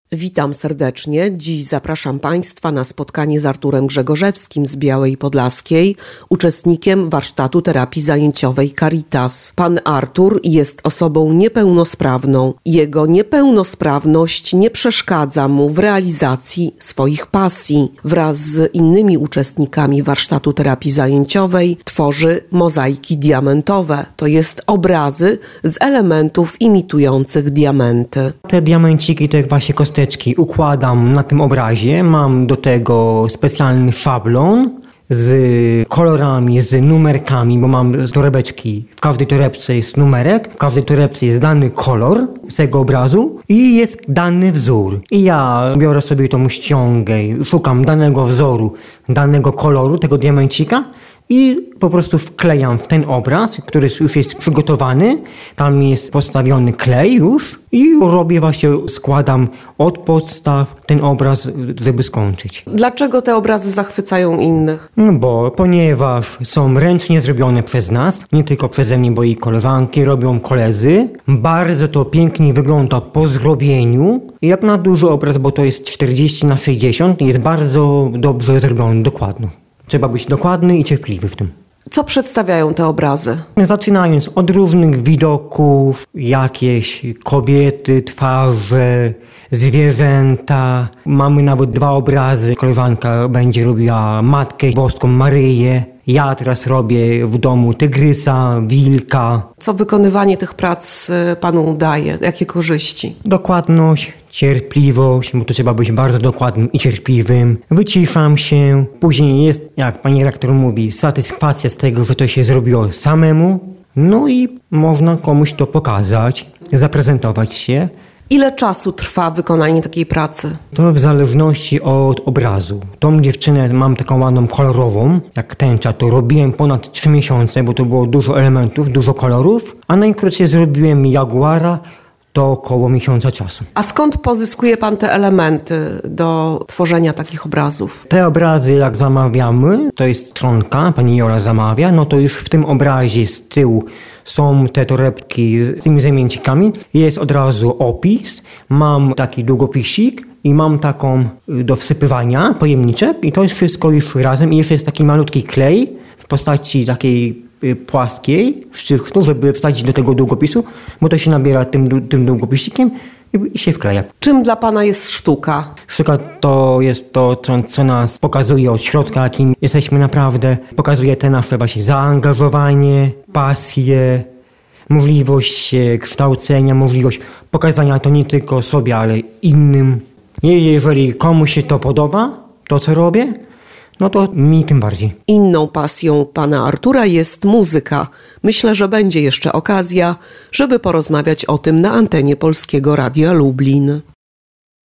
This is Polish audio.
Witam serdecznie. Dziś zapraszam Państwa na spotkanie z Arturem Grzegorzewskim z Białej Podlaskiej, uczestnikiem warsztatu terapii zajęciowej Caritas. Pan Artur jest osobą niepełnosprawną. Jego niepełnosprawność nie przeszkadza mu w realizacji swoich pasji. Wraz z innymi uczestnikami warsztatu terapii zajęciowej tworzy mozaiki diamentowe, to jest obrazy z elementów imitujących diamenty. Te diamenciki to jak właśnie kosteczki układam na tym obrazie. Mam do tego specjalny szablon z kolorami, z numerkami, bo mam torebeczki. W każdej torebce jest numerek, w każdej torebce jest dany kolor z tego obrazu i jest dany wzór. I ja biorę sobie tą ściągę, szukam danego wzoru, danego koloru, tego diamencika i po prostu wklejam w ten obraz, który już jest przygotowany. Tam jest postawiony klej już i robię właśnie, składam od podstaw ten obraz, żeby skończyć. Dlaczego te obrazy zachwycają innych? Ponieważ są ręcznie zrobione przez nas, nie tylko przeze mnie, bo i koleżanki robią, koledzy. Bardzo to pięknie wygląda po zrobieniu. Jak na duży obraz, bo to jest 40x60, jest bardzo dobrze zrobiony, dokładnie. Trzeba być dokładny i cierpliwy w tym. Co przedstawiają te obrazy? Zaczynając od różnych widoków, jakieś kobiety, twarze, zwierzęta. Mamy nawet 2 obrazy. Koleżanka będzie robiła Matkę Boską Maryję. Ja teraz robię w domu tygrysa, wilka. Co wykonywanie tych prac Panu daje? Jakie korzyści? Dokładność, cierpliwość, bo to trzeba być bardzo dokładnym i cierpliwym. Wyciszam się. Później jest, jak pani redaktor mówi, satysfakcja z tego, że to się zrobiło samemu. No i można komuś to pokazać, zaprezentować się. Ile czasu trwa wykonanie takiej pracy? To w zależności od obrazu. Tą dziewczynę mam taką ładną kolorową, jak tęcza, to robiłem ponad 3 miesiące, bo to było dużo elementów, dużo kolorów, a najkrócej zrobiłem jaguara, to około miesiąca czasu. A skąd pozyskuje Pan te elementy do tworzenia takich obrazów? Te obrazy jak zamawiamy, to jest stronka, pani Jola zamawia, no to już w tym obrazie z tyłu są te torebki z tymi zamiennikami, jest od razu opis, mam taki długopisik i mam taką do wsypywania pojemniczek i to jest wszystko już razem i jeszcze jest taki malutki klej w postaci takiej płaskiej szczychtu, żeby wsadzić do tego długopisu, bo to się nabiera tym długopisikiem i się wkleja. Czym dla Pana jest sztuka? Sztuka to jest to, co nas pokazuje od środka, jakim jesteśmy naprawdę. Pokazuje te nasze właśnie zaangażowanie, pasję, możliwość kształcenia, możliwość pokazania to nie tylko sobie, ale innym. I jeżeli komuś się to podoba, to co robię, no to mi tym bardziej. Inną pasją Pana Artura jest muzyka. Myślę, że będzie jeszcze okazja, żeby porozmawiać o tym na antenie Polskiego Radia Lublin.